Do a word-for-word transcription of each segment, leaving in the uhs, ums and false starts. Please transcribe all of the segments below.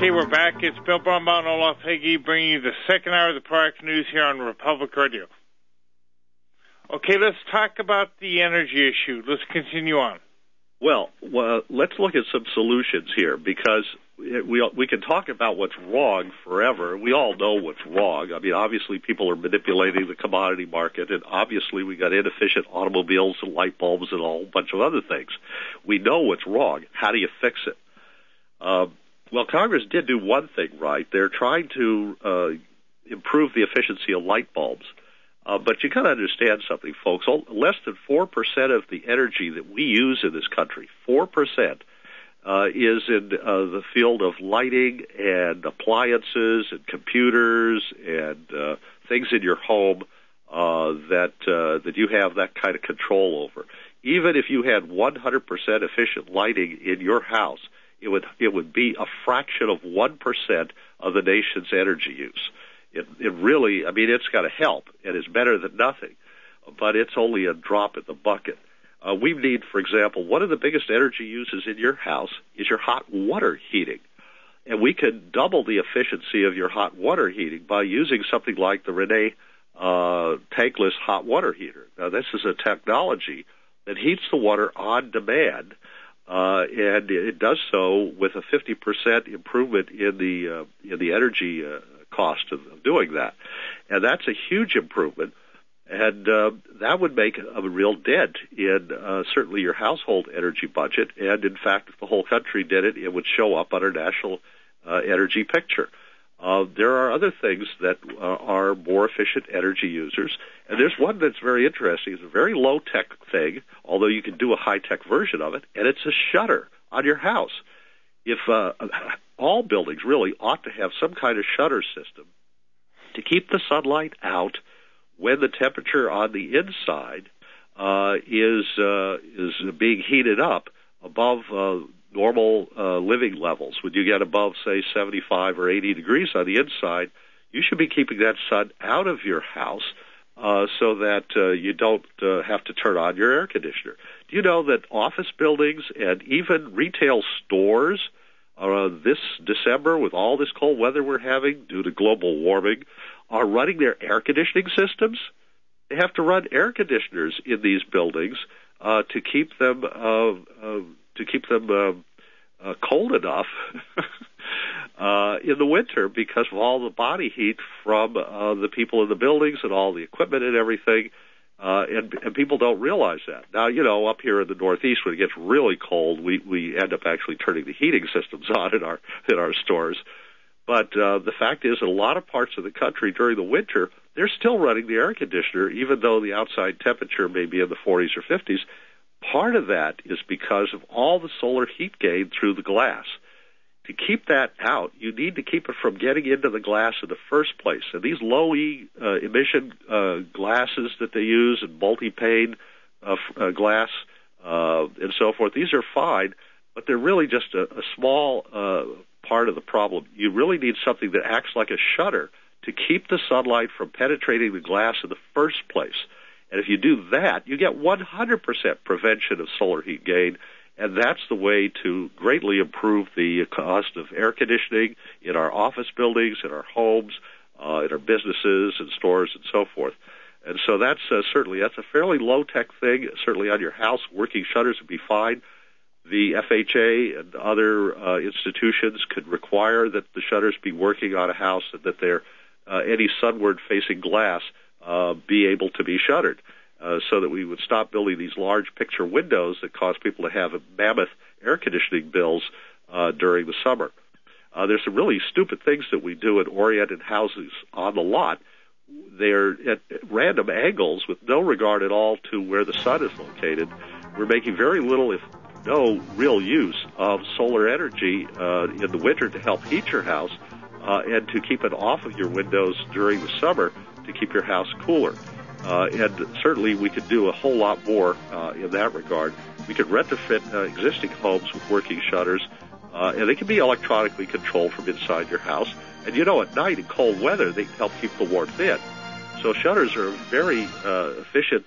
Okay, we're back. It's Bill Brumbaugh and Olaf Hagee bringing you the second hour of the Proactive News here on Republic Radio. Okay, let's talk about the energy issue. Let's continue on. Well, well, let's look at some solutions here, because we we can talk about what's wrong forever. We all know what's wrong. I mean, obviously people are manipulating the commodity market, and obviously we got inefficient automobiles and light bulbs and a whole bunch of other things. We know what's wrong. How do you fix it? Uh, well, Congress did do one thing right. They're trying to uh, improve the efficiency of light bulbs. Uh, but you got to understand something, folks. Less than four percent of the energy that we use in this country, four percent, uh, is in uh, the field of lighting and appliances and computers and uh, things in your home uh, that uh, that you have that kind of control over. Even if you had one hundred percent efficient lighting in your house, it would it would be a fraction of one percent of the nation's energy use. It, it really, I mean, it's got to help, and it's better than nothing, but it's only a drop in the bucket. Uh, we need, for example, one of the biggest energy uses in your house is your hot water heating, and we could double the efficiency of your hot water heating by using something like the Rene uh, tankless hot water heater. Now, this is a technology that heats the water on demand, uh, and it does so with a fifty percent improvement in the uh, in the energy uh, cost of, of doing that. And that's a huge improvement, and uh, that would make a real dent in uh, certainly your household energy budget, and in fact, if the whole country did it, it would show up on our national uh, energy picture. Uh, there are other things that uh, are more efficient energy users, and there's one that's very interesting. It's a very low-tech thing, although you can do a high-tech version of it, and it's a shutter on your house. If uh, all buildings really ought to have some kind of shutter system to keep the sunlight out when the temperature on the inside uh, is uh, is being heated up above uh, normal uh, living levels. When you get above, say, seventy-five or eighty degrees on the inside, you should be keeping that sun out of your house uh, so that uh, you don't uh, have to turn on your air conditioner. Do you know that office buildings and even retail stores uh, this December, with all this cold weather we're having due to global warming, are running their air conditioning systems? They have to run air conditioners in these buildings uh, to keep them uh, uh, to keep them uh, uh, cold enough uh, in the winter because of all the body heat from uh, the people in the buildings and all the equipment and everything. Uh, and, and people don't realize that. Now, you know, up here in the Northeast, when it gets really cold, we, we end up actually turning the heating systems on in our in our stores. But uh, the fact is, in a lot of parts of the country during the winter, they're still running the air conditioner, even though the outside temperature may be in the forties or fifties. Part of that is because of all the solar heat gain through the glass. To keep that out, you need to keep it from getting into the glass in the first place. And these low-E uh, emission uh, glasses that they use, and multi-pane uh, uh, glass uh, and so forth, these are fine, but they're really just a, a small uh, part of the problem. You really need something that acts like a shutter to keep the sunlight from penetrating the glass in the first place. And if you do that, you get one hundred percent prevention of solar heat gain. And that's the way to greatly improve the cost of air conditioning in our office buildings, in our homes, uh, in our businesses and stores and so forth. And so that's uh, certainly, that's a fairly low-tech thing. Certainly on your house, working shutters would be fine. The F H A and other uh, institutions could require that the shutters be working on a house and that they're, uh, any sunward-facing glass uh, be able to be shuttered. Uh, so that we would stop building these large picture windows that cause people to have mammoth air conditioning bills uh, during the summer. Uh, there's some really stupid things that we do in oriented houses on the lot. They're at random angles with no regard at all to where the sun is located. We're making very little, if no, real use of solar energy uh, in the winter to help heat your house uh, and to keep it off of your windows during the summer to keep your house cooler. Uh, and certainly we could do a whole lot more uh, in that regard. We could retrofit uh, existing homes with working shutters, uh, and they can be electronically controlled from inside your house. And, you know, at night in cold weather, they can help keep the warmth in. So shutters are a very uh, efficient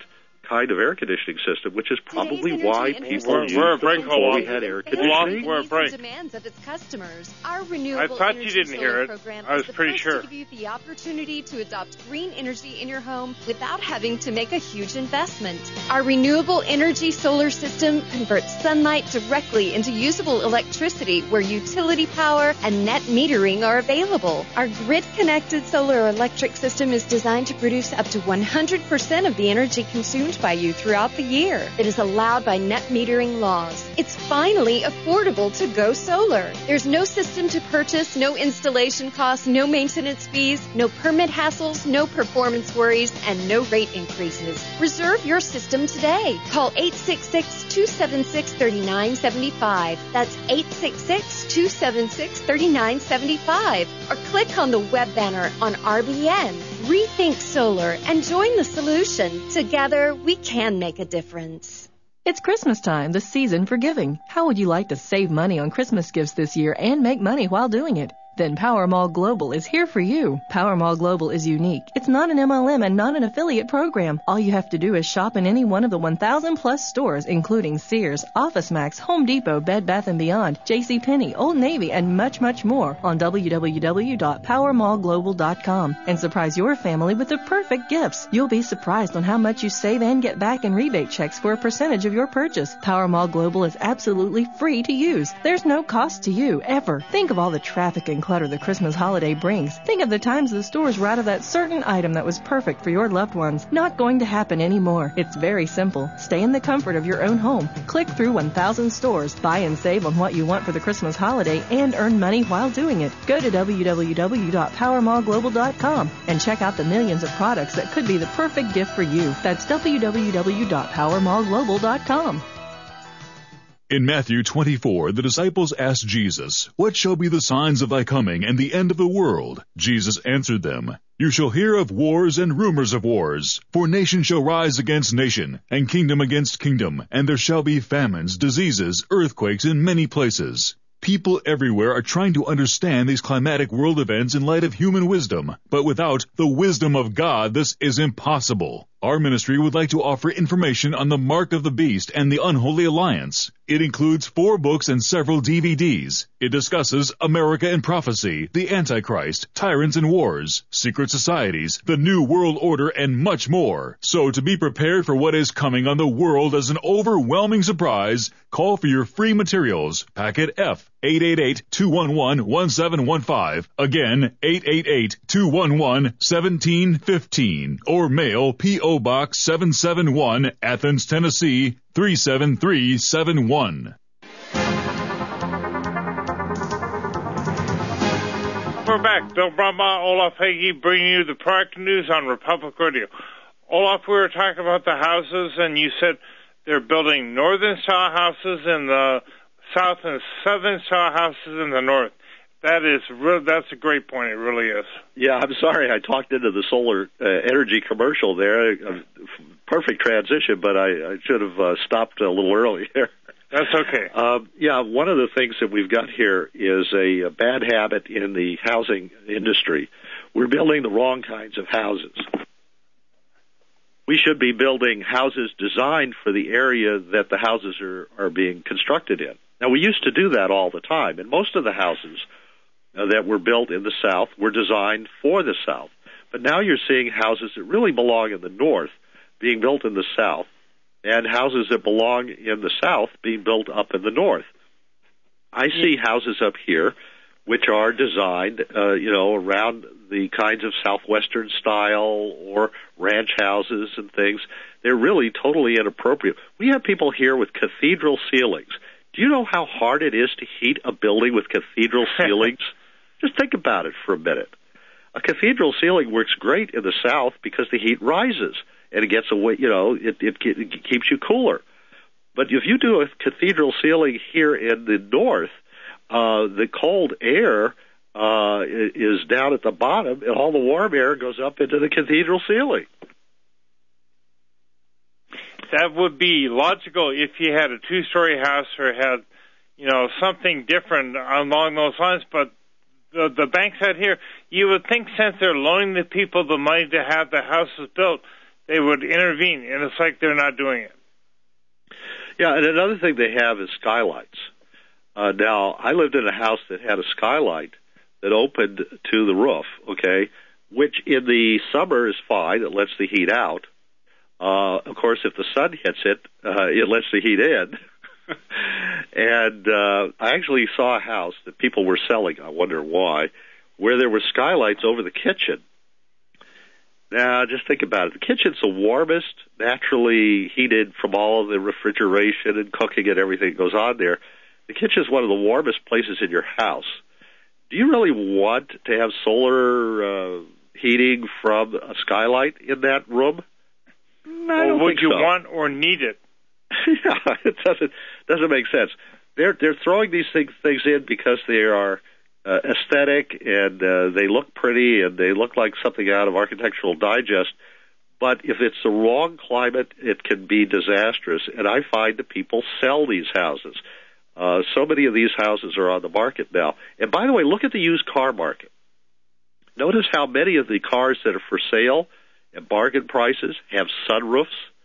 kind of air conditioning system, which is probably why people we're, used we're it before we had air conditioning. We're break. Demands of its customers. Our renewable I thought you energy didn't solar hear it. program I was is the pretty first sure. to give you the opportunity to adopt green energy in your home without having to make a huge investment. Our renewable energy solar system converts sunlight directly into usable electricity where utility power and net metering are available. Our grid-connected solar electric system is designed to produce up to one hundred percent of the energy consumed by you throughout the year. It is allowed by net metering laws. It's finally affordable to go solar. There's no system to purchase, no installation costs, no maintenance fees, no permit hassles, no performance worries, and no rate increases. Reserve your system today. Call eight six six, two seven six, three nine seven five. That's eight six six, two seven six, three nine seven five. Or click on the web banner on R B N. Rethink solar and join the solution. Together, we can make a difference. It's Christmas time, the season for giving. How would you like to save money on Christmas gifts this year and make money while doing it? Then Powermall Global is here for you. Powermall Global is unique. It's not an M L M and not an affiliate program. All you have to do is shop in any one of the one thousand plus stores, including Sears, OfficeMax, Home Depot, Bed Bath and Beyond, JCPenney, Old Navy, and much, much more on w w w dot powermall global dot com and surprise your family with the perfect gifts. You'll be surprised on how much you save and get back in rebate checks for a percentage of your purchase. Powermall Global is absolutely free to use. There's no cost to you, ever. Think of all the traffic and clutter the Christmas holiday brings. Think of the times the stores were out of that certain item that was perfect for your loved ones. Not going to happen anymore. It's very simple. Stay in the comfort of your own home. Click through one thousand stores, buy and save on what you want for the Christmas holiday, and earn money while doing it. Go to w w w dot powermall global dot com and check out the millions of products that could be the perfect gift for you. That's w w w dot powermall global dot com. In Matthew twenty-four, the disciples asked Jesus, "What shall be the signs of thy coming and the end of the world?" Jesus answered them, "You shall hear of wars and rumors of wars. For nation shall rise against nation, and kingdom against kingdom, and there shall be famines, diseases, earthquakes in many places." People everywhere are trying to understand these climatic world events in light of human wisdom, but without the wisdom of God, this is impossible. Our ministry would like to offer information on the Mark of the Beast and the Unholy Alliance. It includes four books and several D V Ds. It discusses America in Prophecy, the Antichrist, Tyrants and Wars, Secret Societies, the New World Order, and much more. So to be prepared for what is coming on the world as an overwhelming surprise, call for your free materials. Packet F, eight eight eight, two one one, one seven one five. Again, eight eight eight, two one one, one seven one five. Or mail P O Box seven seven one, Athens, Tennessee, three seven three seven one. We're back. Bill Brahma, Olaf Hagee, bringing you the product news on Republic Radio. Olaf, we were talking about the houses, and you said they're building northern-style houses in the south and southern-style houses in the north. That is real. That's a great point. It really is. Yeah, I'm sorry I talked into the solar uh, energy commercial there. Uh, perfect transition, but I, I should have uh, stopped a little earlier. That's okay. Uh, yeah, one of the things that we've got here is a, a bad habit in the housing industry. We're building the wrong kinds of houses. We should be building houses designed for the area that the houses are, are being constructed in. Now, we used to do that all the time, and most of the houses uh, that were built in the South were designed for the South. But now you're seeing houses that really belong in the North being built in the South, and houses that belong in the South being built up in the North. I see houses up here which are designed, uh, you know, around the kinds of Southwestern style or ranch houses and things. They're really totally inappropriate. We have people here with cathedral ceilings. Do you know how hard it is to heat a building with cathedral ceilings? Just think about it for a minute. A cathedral ceiling works great in the South because the heat rises and it gets away, you know, it, it, it keeps you cooler. But if you do a cathedral ceiling here in the North, uh, the cold air uh, is down at the bottom and all the warm air goes up into the cathedral ceiling. That would be logical if you had a two-story house or had, you know, something different along those lines. But the, the banks out here, you would think since they're loaning the people the money to have the houses built, they would intervene, and it's like they're not doing it. Yeah, and another thing they have is skylights. Uh, now, I lived in a house that had a skylight that opened to the roof, okay, which in the summer is fine. It lets the heat out. Uh, of course, if the sun hits it, uh, it lets the heat in. and uh, I actually saw a house that people were selling, I wonder why, where there were skylights over the kitchen. Now, just think about it. The kitchen's the warmest, naturally heated from all of the refrigeration and cooking and everything that goes on there. The kitchen's one of the warmest places in your house. Do you really want to have solar uh, heating from a skylight in that room? No, I don't or would think you so. want or need it? Yeah, it doesn't doesn't make sense. They're they're throwing these things things in because they are uh, aesthetic and uh, they look pretty and they look like something out of Architectural Digest. But if it's the wrong climate, it can be disastrous. And I find that people sell these houses. Uh, so many of these houses are on the market now. And by the way, look at the used car market. Notice how many of the cars that are for sale at bargain prices have sunroofs.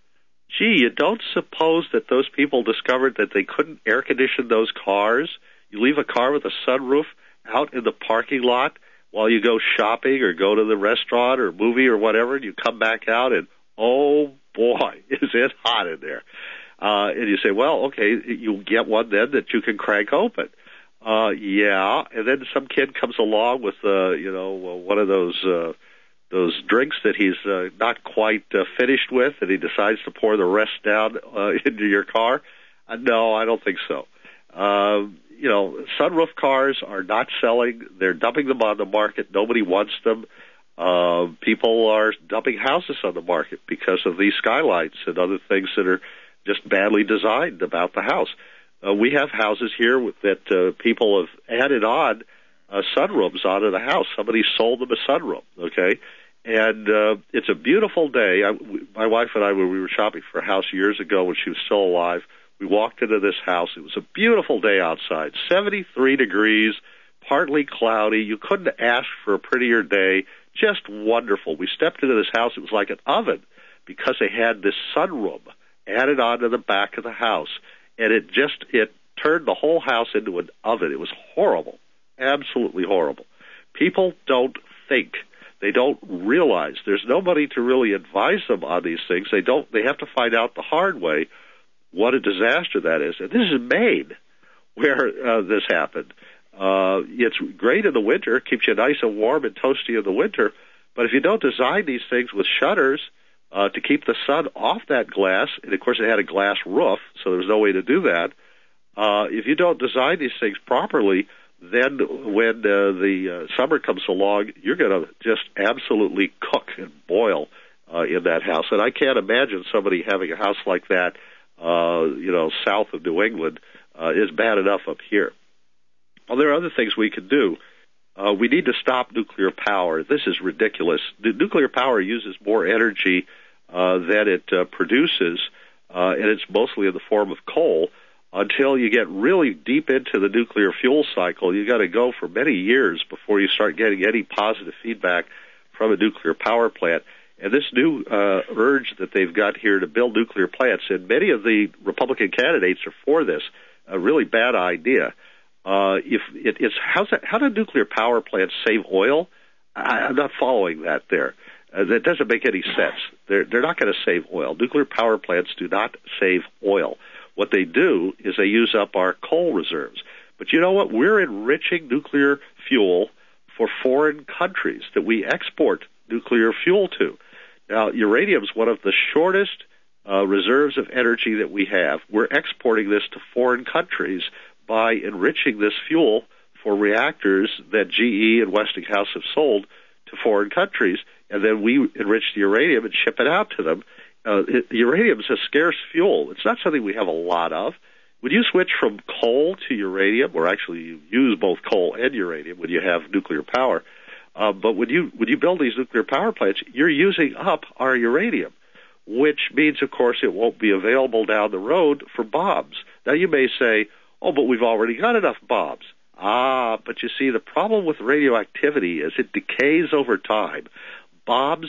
Gee, you don't suppose that those people discovered that they couldn't air condition those cars? You leave a car with a sunroof out in the parking lot while you go shopping or go to the restaurant or movie or whatever, and you come back out and, oh boy, is it hot in there. Uh, and you say, well, okay, you'll get one then that you can crank open. Uh, yeah, and then some kid comes along with, uh, you know, one of those uh, those drinks that he's uh, not quite uh, finished with, and he decides to pour the rest down uh, into your car. Uh, no, I don't think so. Uh, you know, sunroof cars are not selling. They're dumping them on the market. Nobody wants them. Uh, people are dumping houses on the market because of these skylights and other things that are just badly designed about the house. Uh, we have houses here with, that uh, people have added on uh, sunrooms onto the house. Somebody sold them a sunroom, okay? And uh, it's a beautiful day. I, we, my wife and I, when we were shopping for a house years ago when she was still alive, we walked into this house. It was a beautiful day outside, seventy-three degrees, partly cloudy. You couldn't ask for a prettier day. Just wonderful. We stepped into this house. It was like an oven because they had this sunroom added onto the back of the house. And it just, it turned the whole house into an oven. It was horrible, absolutely horrible. People don't think. They don't realize. There's nobody to really advise them on these things. They don't. They have to find out the hard way what a disaster that is. And this is Maine, where uh, this happened. Uh, it's great in the winter. It keeps you nice and warm and toasty in the winter. But if you don't design these things with shutters uh, to keep the sun off that glass, and of course it had a glass roof, so there was no way to do that. Uh, if you don't design these things properly, then when uh, the uh, summer comes along, you're going to just absolutely cook and boil uh, in that house. And I can't imagine somebody having a house like that, uh, you know, south of New England, uh, is bad enough up here. Well, there are other things we can do. Uh, we need to stop nuclear power. This is ridiculous. The nuclear power uses more energy uh, than it uh, produces, uh, and it's mostly in the form of coal. Until you get really deep into the nuclear fuel cycle, you got to go for many years before you start getting any positive feedback from a nuclear power plant. And this new uh, urge that they've got here to build nuclear plants, and many of the Republican candidates are for this, a really bad idea. Uh, if it, it's how's that, how do nuclear power plants save oil? I, I'm not following that there. Uh, that doesn't make any sense. They're, they're not going to save oil. Nuclear power plants do not save oil. What they do is they use up our coal reserves. But you know what? We're enriching nuclear fuel for foreign countries that we export nuclear fuel to. Now, uranium is one of the shortest uh, reserves of energy that we have. We're exporting this to foreign countries by enriching this fuel for reactors that G E and Westinghouse have sold to foreign countries, and then we enrich the uranium and ship it out to them. Uh, it, uranium is a scarce fuel. It's not something we have a lot of. When you switch from coal to uranium, or actually you use both coal and uranium when you have nuclear power, uh, but when you when you build these nuclear power plants, you're using up our uranium, which means, of course, it won't be available down the road for bombs. Now, you may say, oh, but we've already got enough bombs. Ah, but you see, the problem with radioactivity is it decays over time. Bombs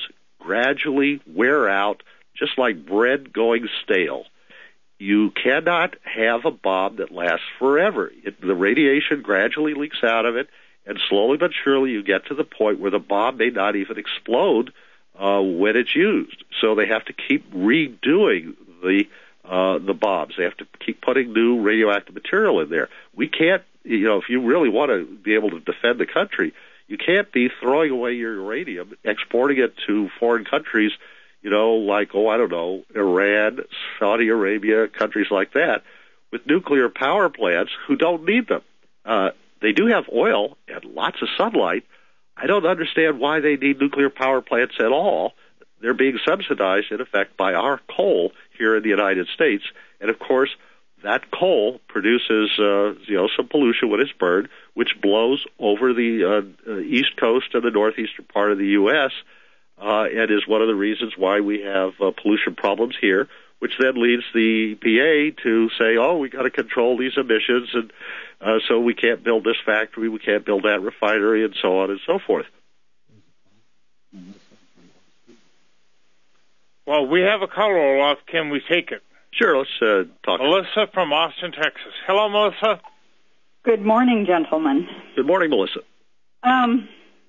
gradually wear out, just like bread going stale. You cannot have a bomb that lasts forever. It, the radiation gradually leaks out of it, and slowly but surely you get to the point where the bomb may not even explode uh, when it's used. So they have to keep redoing the uh, the bombs. They have to keep putting new radioactive material in there. We can't, you know, if you really want to be able to defend the country, you can't be throwing away your uranium, exporting it to foreign countries, you know, like, oh, I don't know, Iran, Saudi Arabia, countries like that, with nuclear power plants who don't need them. Uh, they do have oil and lots of sunlight. I don't understand why they need nuclear power plants at all. They're being subsidized, in effect, by our coal here in the United States. And, of course, that coal produces, uh, you know, some pollution when it's burned, which blows over the uh, uh, east coast and the northeastern part of the U S, uh, and is one of the reasons why we have uh, pollution problems here, which then leads the E P A to say, oh, we got to control these emissions, and uh, so we can't build this factory, we can't build that refinery, and so on and so forth. Well, we have a caller, Olaf. Can we take it? Sure, let's uh, talk. Melissa from Austin, Texas. Hello, Melissa. Good morning, gentlemen. Good morning, Melissa. Um,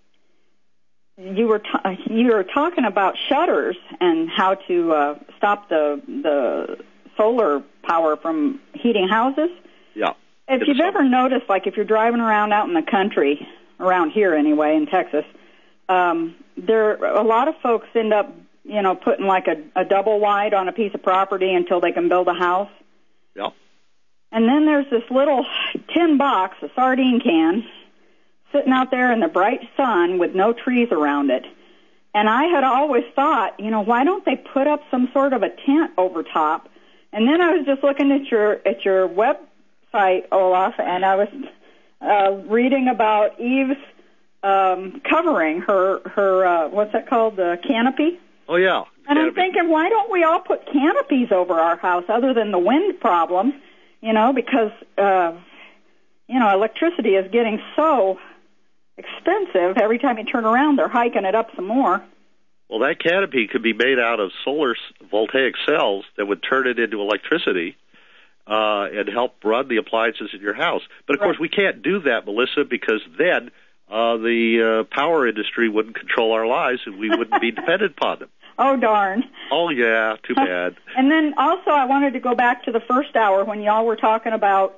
you were t- you were talking about shutters and how to uh, stop the the solar power from heating houses. Yeah. If you've ever noticed, like if you're driving around out in the country, around here anyway, in Texas, um, there a lot of folks end up, you know, putting like a, a double wide on a piece of property until they can build a house. Yeah. And then there's this little tin box, a sardine can, sitting out there in the bright sun with no trees around it. And I had always thought, you know, why don't they put up some sort of a tent over top? And then I was just looking at your at your website, Olaf, and I was uh, reading about Eve's um, covering her her uh, what's that called, the canopy. Oh yeah. And canopy. I'm thinking, why don't we all put canopies over our house, other than the wind problem? You know, because uh, you know, electricity is getting so expensive. Every time you turn around, they're hiking it up some more. Well, that canopy could be made out of solar voltaic cells that would turn it into electricity uh, and help run the appliances in your house. But, of Right. course, we can't do that, Melissa, because then uh, the uh, power industry wouldn't control our lives and we wouldn't be dependent upon them. Oh, darn. Oh, yeah, too bad. And then also I wanted to go back to the first hour when y'all were talking about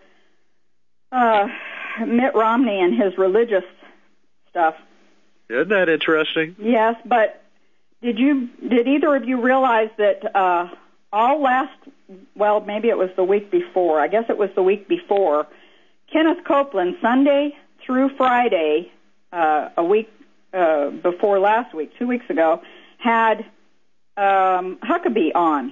uh, Mitt Romney and his religious stuff. Isn't that interesting? Yes, but did you did either of you realize that uh, all last, well, maybe it was the week before, I guess it was the week before, Kenneth Copeland, Sunday through Friday, uh, a week uh, before last week, two weeks ago, had um, Huckabee on,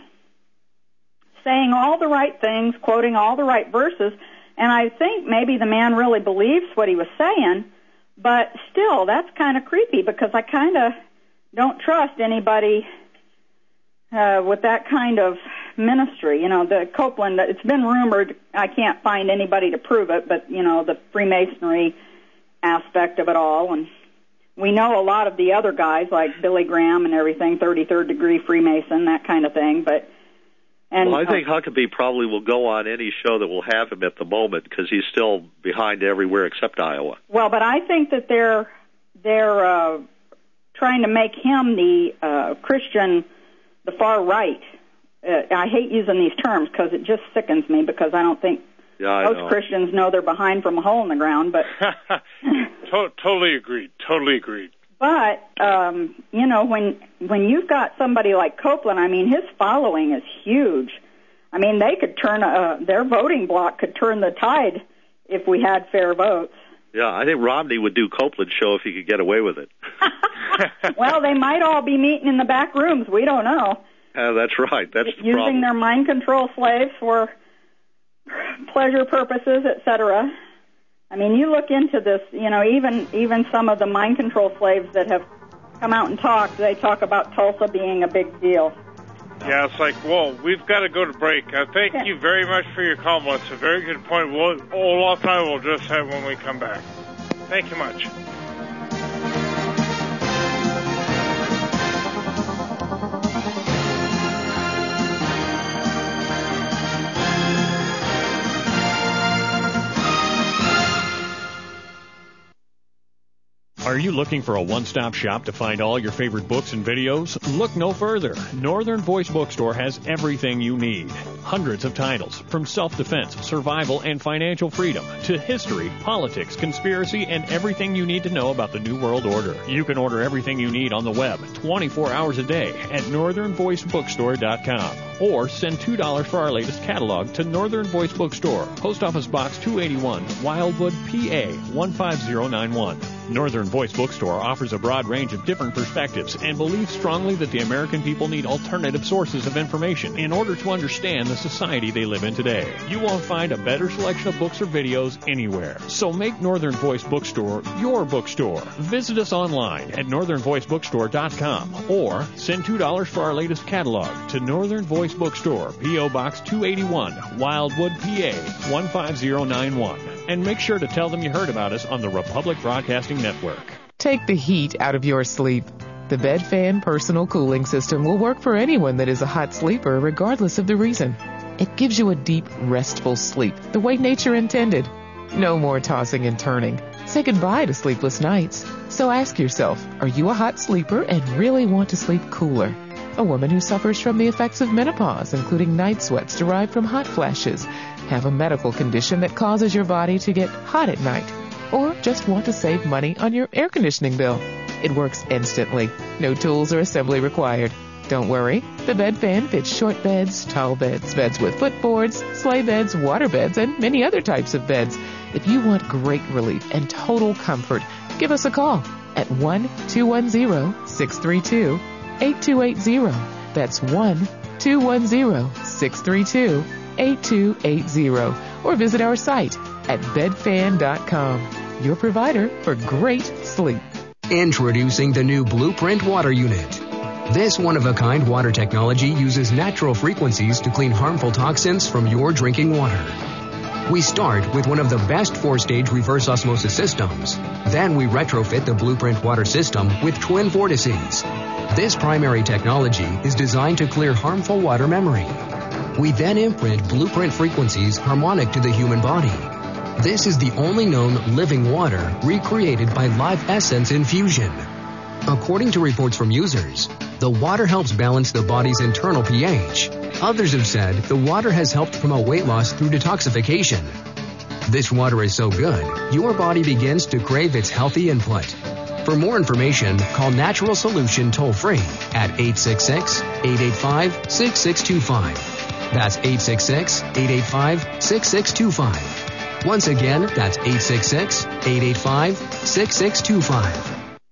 saying all the right things, quoting all the right verses, and I think maybe the man really believes what he was saying, but still, that's kind of creepy because I kind of don't trust anybody uh, with that kind of ministry. You know, the Copeland, it's been rumored, I can't find anybody to prove it, but, you know, the Freemasonry aspect of it all. And we know a lot of the other guys, like Billy Graham and everything, thirty-third degree Freemason, that kind of thing. But and well, I think uh, Huckabee probably will go on any show that will have him at the moment because he's still behind everywhere except Iowa. Well, but I think that they're they're uh, trying to make him the uh, Christian, the far right. Uh, I hate using these terms because it just sickens me because I don't think yeah, I most know. Christians know they're behind from a hole in the ground. But to- totally agreed. Totally agreed. But um, you know, when when you've got somebody like Copeland, I mean, his following is huge. I mean, they could turn uh, their voting bloc could turn the tide if we had fair votes. Yeah, I think Romney would do Copeland's show if he could get away with it. Well, they might all be meeting in the back rooms. We don't know. Uh, that's right. That's the using problem. their mind control slaves for pleasure purposes, et cetera. I mean, you look into this, you know, even even some of the mind control slaves that have come out and talked, they talk about Tulsa being a big deal. Yeah, it's like, well, we've got to go to break. Uh, thank Yeah. you very much for your comment. It's a very good point. We'll, Olaf and I will just have when we come back. Thank you much. Are you looking for a one-stop shop to find all your favorite books and videos? Look no further. Northern Voice Bookstore has everything you need. Hundreds of titles, from self-defense, survival, and financial freedom to history, politics, conspiracy, and everything you need to know about the New World Order. You can order everything you need on the web twenty-four hours a day at northern voice bookstore dot com. Or send two dollars for our latest catalog to Northern Voice Bookstore, Post Office Box two eighty-one, Wildwood, P A one five zero nine one. Northern Voice Bookstore offers a broad range of different perspectives and believes strongly that the American people need alternative sources of information in order to understand the society they live in today. You won't find a better selection of books or videos anywhere. So make Northern Voice Bookstore your bookstore. Visit us online at northern voice bookstore dot com or send two dollars for our latest catalog to Northern Voice Bookstore, P O Box two eighty-one, Wildwood, P A one five zero nine one. And make sure to tell them you heard about us on the Republic Broadcasting Network. Take the heat out of your sleep. The Bed Fan Personal Cooling System will work for anyone that is a hot sleeper, regardless of the reason. It gives you a deep, restful sleep, the way nature intended. No more tossing and turning. Say goodbye to sleepless nights. So ask yourself, are you a hot sleeper and really want to sleep cooler? A woman who suffers from the effects of menopause, including night sweats derived from hot flashes, have a medical condition that causes your body to get hot at night, or just want to save money on your air conditioning bill. It works instantly. No tools or assembly required. Don't worry. The Bed Fan fits short beds, tall beds, beds with footboards, sleigh beds, water beds, and many other types of beds. If you want great relief and total comfort, give us a call at one two one zero, six three two, eight two eight zero. That's one two one zero, six three two, eight two eight zero. Or visit our site at bed fan dot com. Your provider for great sleep. Introducing the new Blueprint Water Unit. This one-of-a-kind water technology uses natural frequencies to clean harmful toxins from your drinking water. We start with one of the best four-stage reverse osmosis systems. Then we retrofit the Blueprint water system with twin vortices. This primary technology is designed to clear harmful water memory. We then imprint Blueprint frequencies harmonic to the human body. This is the only known living water recreated by Live Essence infusion. According to reports from users, the water helps balance the body's internal pH. Others have said the water has helped promote weight loss through detoxification. This water is so good, your body begins to crave its healthy input. For more information, call Natural Solution toll-free at eight six six, eight eight five, six six two five. That's eight six six, eight eight five, six six two five. Once again, that's eight six six, eight eight five, six six two five.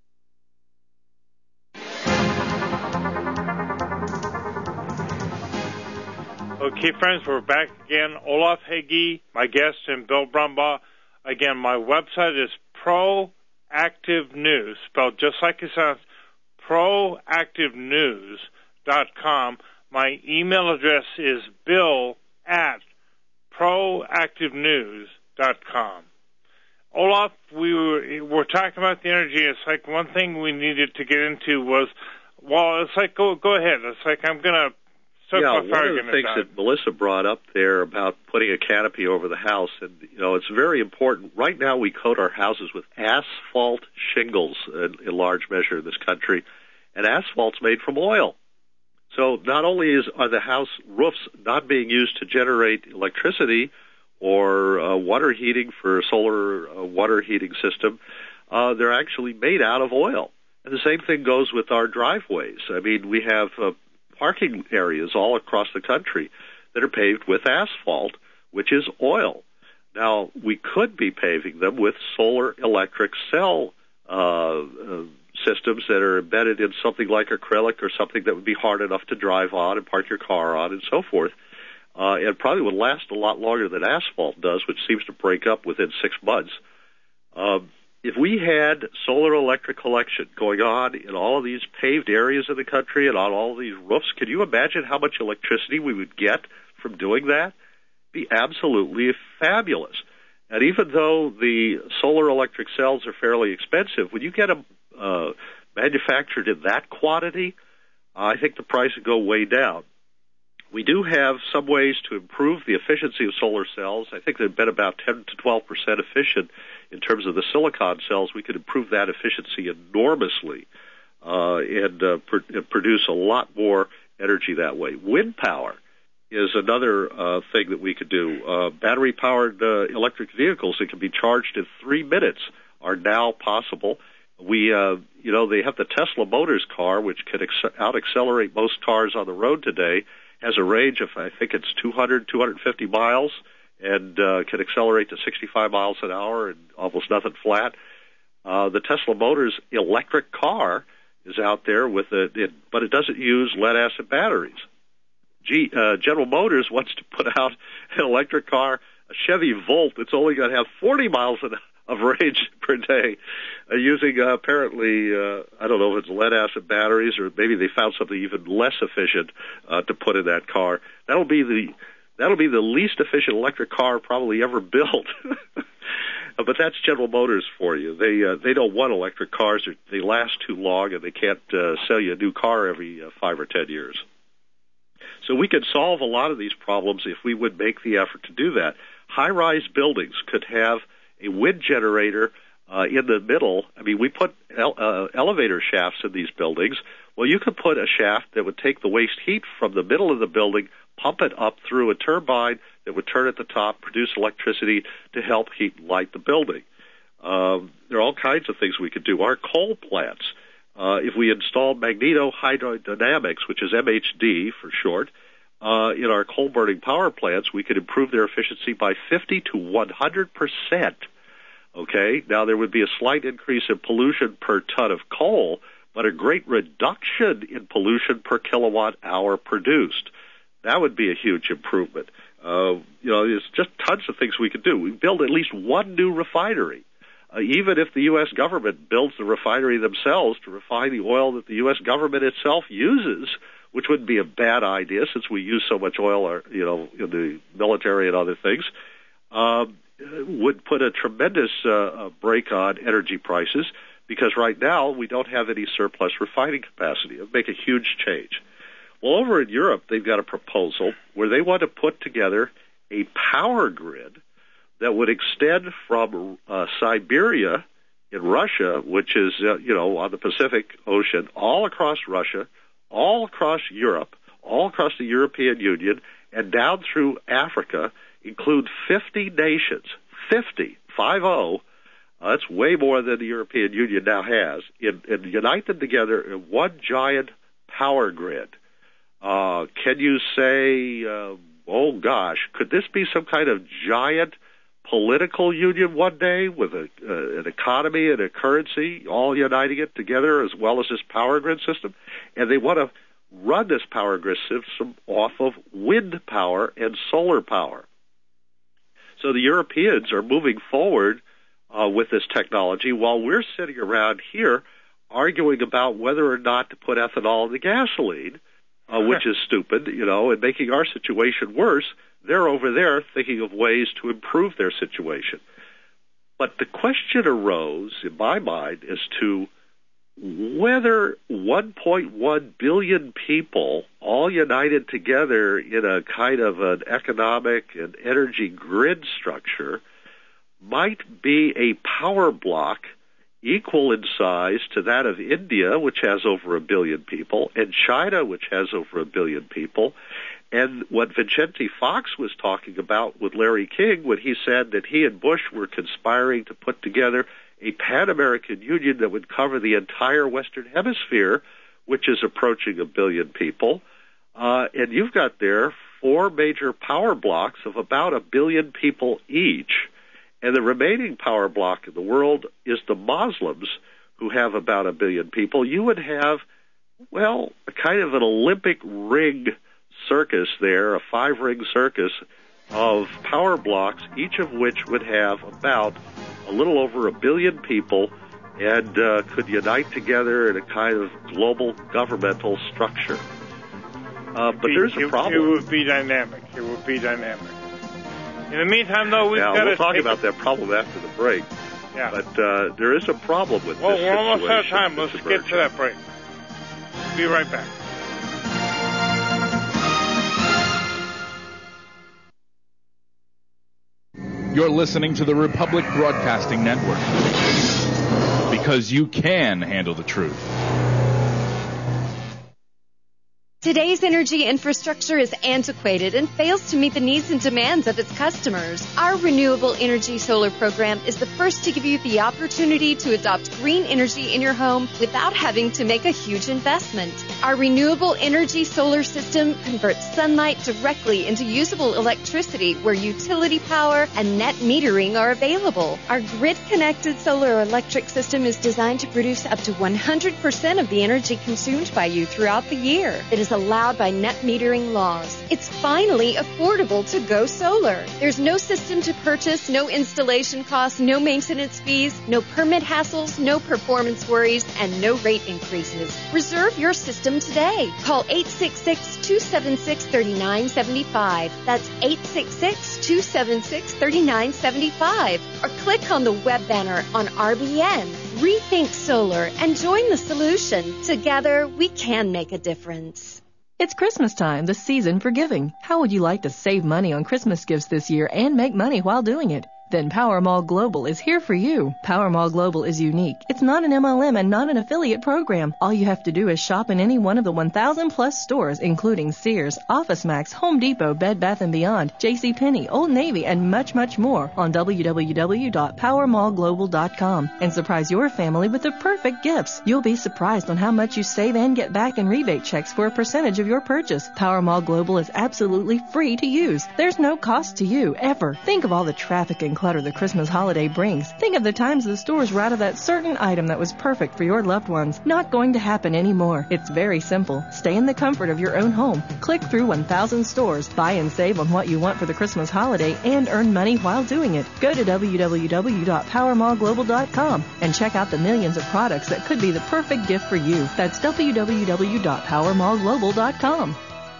Okay, friends, we're back again. Olaf Hege, my guest, and Bill Brumbaugh. Again, my website is Proactive News, spelled just like it sounds, proactive news dot com. My email address is bill at proactive news dot com. Olaf, we were, were talking about the energy. It's like one thing we needed to get into was, well, it's like, go go ahead. It's like I'm going to Yeah, one of the things that Melissa brought up there about putting a canopy over the house, and, you know, it's very important. Right now we coat our houses with asphalt shingles in, in large measure in this country, and asphalt's made from oil. So not only is are the house roofs not being used to generate electricity or uh, water heating for a solar uh, water heating system, uh, they're actually made out of oil. And the same thing goes with our driveways. I mean, we have uh, parking areas all across the country that are paved with asphalt, which is oil. Now, we could be paving them with solar electric cell uh, uh, systems that are embedded in something like acrylic or something that would be hard enough to drive on and park your car on and so forth. Uh, and probably would last a lot longer than asphalt does, which seems to break up within six months. Um, if we had solar electric collection going on in all of these paved areas of the country and on all of these roofs, can you imagine how much electricity we would get from doing that? It'd be absolutely fabulous. And even though the solar electric cells are fairly expensive, when you get them uh, manufactured in that quantity, I think the price would go way down. We do have some ways to improve the efficiency of solar cells. I think they've been about ten to twelve percent efficient in terms of the silicon cells. We could improve that efficiency enormously uh, and, uh, pr- and produce a lot more energy that way. Wind power is another uh, thing that we could do. Uh, battery-powered uh, electric vehicles that can be charged in three minutes are now possible. We, uh, you know, they have the Tesla Motors car, which can ex- out-accelerate most cars on the road today, has a range of, I think it's two hundred, two hundred fifty miles, and uh, can accelerate to sixty-five miles an hour and almost nothing flat. Uh, the Tesla Motors electric car is out there with a, it, but it doesn't use lead-acid batteries. G, uh, General Motors wants to put out an electric car, a Chevy Volt, that's only going to have forty miles of range per day, uh, using uh, apparently, uh, I don't know if it's lead-acid batteries or maybe they found something even less efficient uh, to put in that car. That'll be the that'll be the least efficient electric car probably ever built. But that's General Motors for you. They uh, they don't want electric cars. They last too long, and they can't uh, sell you a new car every uh, five or ten years. So we could solve a lot of these problems if we would make the effort to do that. High-rise buildings could have a wind generator uh, in the middle. I mean, we put ele- uh, elevator shafts in these buildings. Well, you could put a shaft that would take the waste heat from the middle of the building, pump it up through a turbine that would turn at the top, produce electricity to help heat and light the building. Um, there are all kinds of things we could do. Our coal plants, uh, if we installed magnetohydrodynamics, which is M H D for short, uh, in our coal-burning power plants, we could improve their efficiency by fifty to one hundred percent. Okay? Now, there would be a slight increase in pollution per ton of coal, but a great reduction in pollution per kilowatt hour produced. That would be a huge improvement. Uh, you know, there's just tons of things we could do. We build at least one new refinery. Uh, even if the U S government builds the refinery themselves to refine the oil that the U S government itself uses, which wouldn't be a bad idea since we use so much oil, or, you know, in the military and other things, um, would put a tremendous uh, break on energy prices, because right now we don't have any surplus refining capacity. It would make a huge change. Well, over in Europe, they've got a proposal where they want to put together a power grid that would extend from uh, Siberia in Russia, which is, uh, you know, on the Pacific Ocean, all across Russia, all across Europe, all across the European Union, and down through Africa, include fifty nations, fifty, five oh. Uh, that's way more than the European Union now has, and, and unite them together in one giant power grid. Uh, can you say, uh, oh gosh, could this be some kind of giant political union one day with a, uh, an economy and a currency all uniting it together as well as this power grid system? And they want to run this power grid system off of wind power and solar power. So the Europeans are moving forward uh, with this technology while we're sitting around here arguing about whether or not to put ethanol in the gasoline, uh, which is stupid, you know, and making our situation worse. They're over there thinking of ways to improve their situation. But the question arose, in my mind, as to whether one point one billion people all united together in a kind of an economic and energy grid structure might be a power block equal in size to that of India, which has over a billion people, and China, which has over a billion people. And what Vicente Fox was talking about with Larry King when he said that he and Bush were conspiring to put together a Pan-American Union that would cover the entire Western Hemisphere, which is approaching a billion people. Uh, and you've got there four major power blocks of about a billion people each. And the remaining power block in the world is the Muslims, who have about a billion people. You would have, well, a kind of an Olympic ring circus there, a five-ring circus of power blocks, each of which would have about a little over a billion people and uh, could unite together in a kind of global governmental structure. Uh, but be, there's a problem. It would be dynamic. It would be dynamic. In the meantime, though, we've now, got we'll to talk take about that problem after the break. Yeah. But uh, there is a problem with well, this we're almost out of situation time. Let's get to that break. Be right back. You're listening to the Republic Broadcasting Network, because you can handle the truth. Today's energy infrastructure is antiquated and fails to meet the needs and demands of its customers. Our Renewable Energy Solar program is the first to give you the opportunity to adopt green energy in your home without having to make a huge investment. Our Renewable Energy Solar system converts sunlight directly into usable electricity where utility power and net metering are available. Our grid-connected solar electric system is designed to produce up to one hundred percent of the energy consumed by you throughout the year. It is allowed by net metering laws. It's finally affordable to go solar. There's no system to purchase, no installation costs, no maintenance fees, no permit hassles, no performance worries, and no rate increases. Reserve your system today. Call eight six six, two seven six, three nine seven five. That's eight six six, two seven six, three nine seven five. Or click on the web banner on R B N. Rethink solar and join the solution. Together, we can make a difference. It's Christmas time, the season for giving. How would you like to save money on Christmas gifts this year and make money while doing it? Then Powermall Global is here for you. Powermall Global is unique. It's not an M L M and not an affiliate program. All you have to do is shop in any one of the one thousand plus stores, including Sears, OfficeMax, Home Depot, Bed Bath and Beyond, JCPenney, Old Navy, and much, much more on w w w dot powermall global dot com and surprise your family with the perfect gifts. You'll be surprised on how much you save and get back in rebate checks for a percentage of your purchase. Powermall Global is absolutely free to use. There's no cost to you, ever. Think of all the traffic and clutter the Christmas holiday brings. Think of the times the stores were out of that certain item that was perfect for your loved ones. Not going to happen anymore. It's very simple. Stay in the comfort of your own home. Click through one thousand stores, buy and save on what you want for the Christmas holiday, and earn money while doing it. Go to w w w dot powermall global dot com and check out the millions of products that could be the perfect gift for you. That's w w w dot powermall global dot com.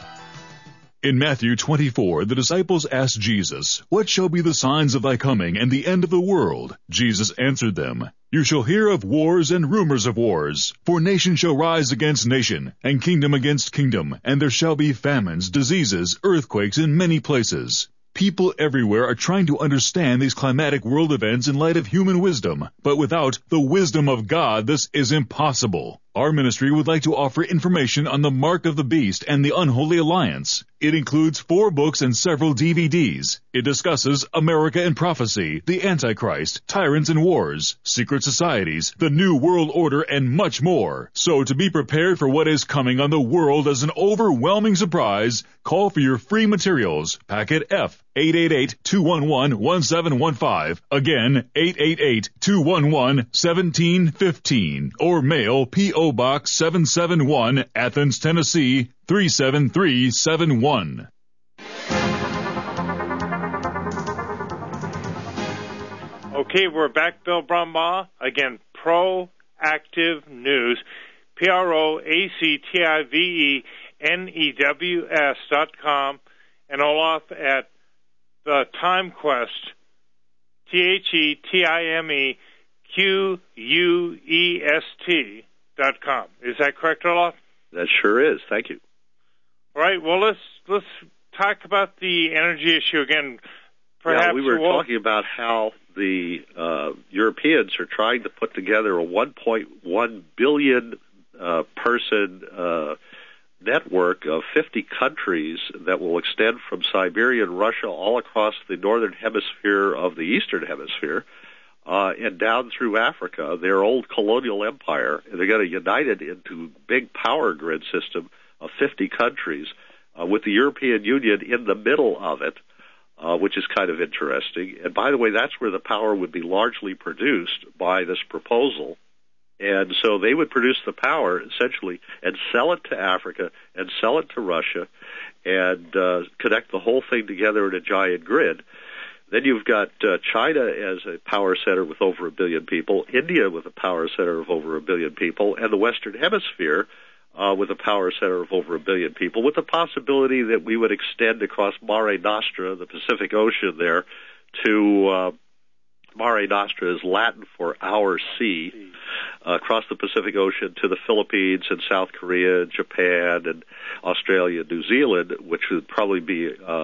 In Matthew twenty-four, the disciples asked Jesus, "What shall be the signs of thy coming and the end of the world?" Jesus answered them, "You shall hear of wars and rumors of wars. For nation shall rise against nation, and kingdom against kingdom, and there shall be famines, diseases, earthquakes in many places." People everywhere are trying to understand these climatic world events in light of human wisdom, but without the wisdom of God, this is impossible. Our ministry would like to offer information on the Mark of the Beast and the Unholy Alliance. It includes four books and several D V Ds. It discusses America and Prophecy, the Antichrist, Tyrants and Wars, Secret Societies, the New World Order, and much more. So to be prepared for what is coming on the world as an overwhelming surprise, call for your free materials. Packet F, eight eight eight, two one one, one seven one five. Again, eight eight eight, two one one, one seven one five. Or mail P O Box seven seven one, Athens, Tennessee, three seven three seven one. Okay, we're back, Bill Brumbaugh. Again, Proactive News, P R O A C T I V E N E W S dot com, and Olaf at the Time Quest, T H E T I M E Q U E S T dot com. Is that correct, Olaf? That sure is. Thank you. All right. Well, let's let's talk about the energy issue again. Perhaps yeah, we were we'll... talking about how the uh, Europeans are trying to put together a one point one billion uh, person uh, network of fifty countries that will extend from Siberia and Russia all across the northern hemisphere of the eastern hemisphere. Uh, and down through Africa, their old colonial empire, and they're going to unite it into a big power grid system of fifty countries, uh, with the European Union in the middle of it, uh, which is kind of interesting. And by the way, that's where the power would be largely produced by this proposal. And so they would produce the power, essentially, and sell it to Africa and sell it to Russia and uh, connect the whole thing together in a giant grid. Then you've got uh, China as a power center with over a billion people, India with a power center of over a billion people, and the Western Hemisphere uh, with a power center of over a billion people, with the possibility that we would extend across Mare Nostra, the Pacific Ocean there, to uh, Mare Nostra is Latin for our sea, uh, across the Pacific Ocean to the Philippines and South Korea, Japan, and Australia, New Zealand, which would probably be uh,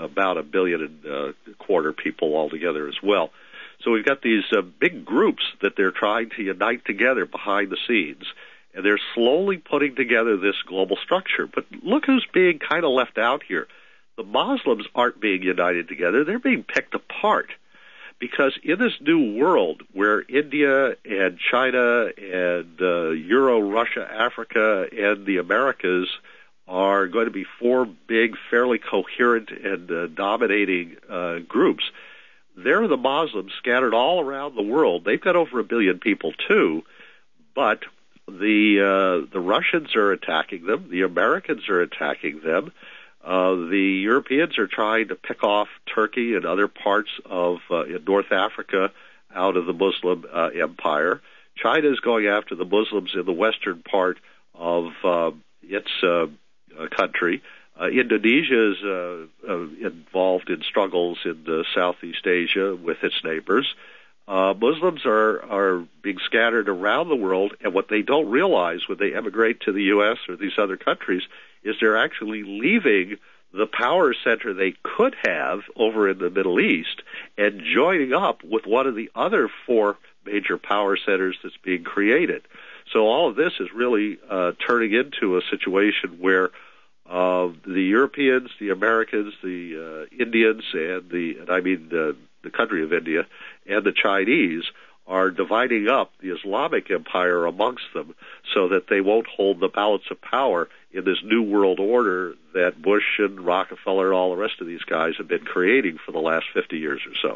about a billion and uh, a quarter people altogether as well. So we've got these uh, big groups that they're trying to unite together behind the scenes, and they're slowly putting together this global structure. But look who's being kind of left out here. The Muslims aren't being united together. They're being picked apart. Because in this new world where India and China and uh, Euro, Russia, Africa, and the Americas are going to be four big, fairly coherent and uh, dominating uh, groups, there are the Muslims scattered all around the world. They've got over a billion people too, but the uh, the Russians are attacking them. The Americans are attacking them. Uh, the Europeans are trying to pick off Turkey and other parts of uh, in North Africa out of the Muslim uh, empire. China is going after the Muslims in the western part of uh, its uh, uh, country. Uh, Indonesia is uh, uh, involved in struggles in uh, Southeast Asia with its neighbors. Uh, Muslims are, are being scattered around the world, and what they don't realize when they emigrate to the U S or these other countries is they're actually leaving the power center they could have over in the Middle East and joining up with one of the other four major power centers that's being created. So all of this is really uh, turning into a situation where uh, the Europeans, the Americans, the uh, Indians, and the and I mean uh, the country of India, and the Chinese are dividing up the Islamic empire amongst them so that they won't hold the balance of power in this new world order that Bush and Rockefeller and all the rest of these guys have been creating for the last fifty years or so.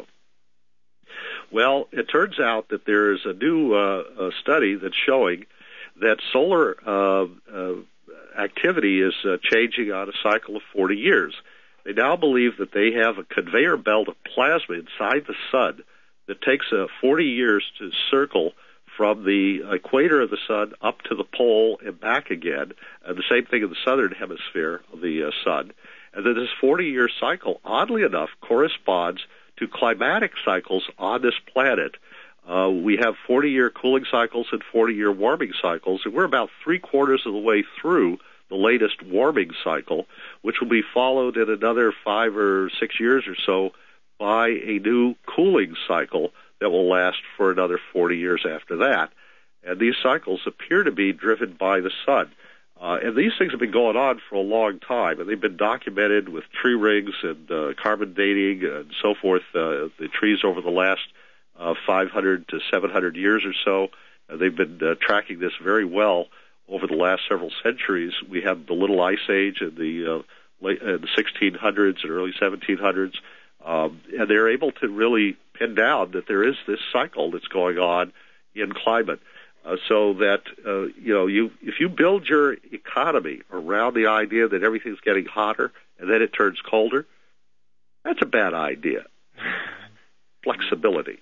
Well, it turns out that there is a new uh, a study that's showing that solar uh, uh, activity is uh, changing on a cycle of forty years. They now believe that they have a conveyor belt of plasma inside the sun that takes uh, forty years to circle from the equator of the sun up to the pole and back again, and the same thing in the southern hemisphere of the uh, sun. And then this forty-year cycle, oddly enough, corresponds to climatic cycles on this planet. Uh, we have forty-year cooling cycles and forty-year warming cycles, and we're about three-quarters of the way through the latest warming cycle, which will be followed in another five or six years or so by a new cooling cycle that will last for another forty years after that. And these cycles appear to be driven by the sun. Uh, and these things have been going on for a long time, and they've been documented with tree rings and uh, carbon dating and so forth, uh, the trees over the last uh, five hundred to seven hundred years or so. Uh, they've been uh, tracking this very well over the last several centuries. We had the Little Ice Age in the, uh, late, uh, the sixteen hundreds and early seventeen hundreds. Um, and they're able to really pin down that there is this cycle that's going on in climate, uh, so that uh, you know, you if you build your economy around the idea that everything's getting hotter and then it turns colder, that's a bad idea. Flexibility.